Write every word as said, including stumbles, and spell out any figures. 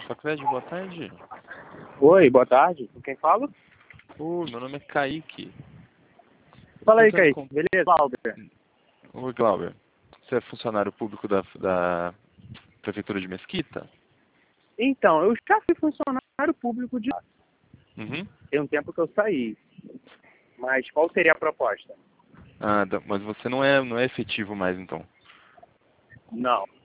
Sacred, boa tarde. Oi, boa tarde. Com quem fala? Oi, meu nome é Kaique. Fala aí, Tentando Kaique. con- Beleza, Glauber? Oi, Glauber. Você é funcionário público da, da Prefeitura de Mesquita? Então, eu já fui funcionário público de... Uhum. Tem um tempo que eu saí. Mas qual seria a proposta? Ah, da- mas você não é, não é efetivo mais, então. Não.